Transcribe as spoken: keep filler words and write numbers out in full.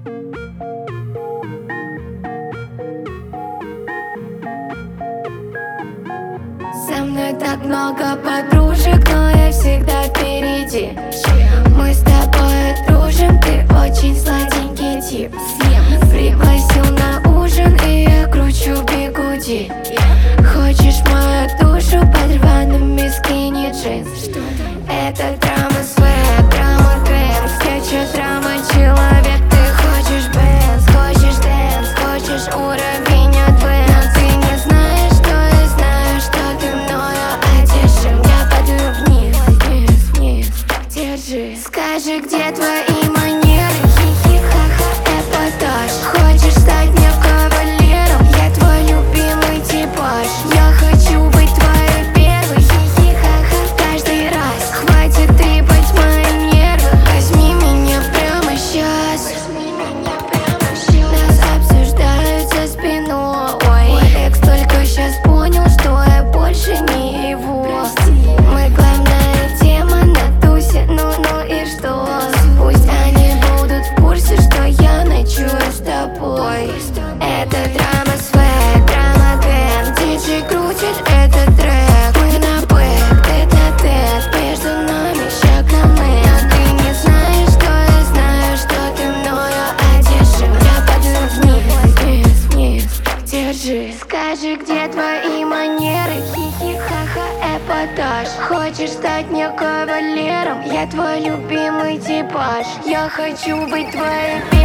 Со мной так много подружек, но я всегда впереди. Мы с тобой дружим, ты очень сладенький тип. Пригласил на ужин, и я кручу бигуди. Хочешь мою душу под рваными скини джинс? Это драма свэг, драма дэнс. Я чё драма человек, ты хочешь бэнс, хочешь дэнс, хочешь уровень адвэнс. Но ты не знаешь, что я знаю, что ты мною одержим. Я падаю вниз, вниз, вниз, держи. Скажи, где твои манеры? Хихи-ха-ха, эпатаж. Хочешь стать мне кавалером? Я твой любимый типаж. Я хочу быть твоей первой. Хихи-ха-ха, каждый раз. Хватит трепать мои нервы. Возьми меня прямо сейчас. Нас обсуждают за спиной. Мой экс только сейчас понял, что я больше не его. Мы главная тема на тусе, ну-ну и что? Пусть они будут в курсе, что я ночую с тобой. Это драма свэг, драма дэнс. Диджей крутит этот трек. Мы на бэк, тет на тет. Между нами шаг на мэн. Ты не знаешь, что я знаю, что ты мною одержим. Я падаю вниз, вниз, вниз, держи. Скажи, где твои манеры? Хихи-ха-ха, эпатаж. Хочешь стать мне кавалером? Я твой любимый типаж. Я хочу быть твоей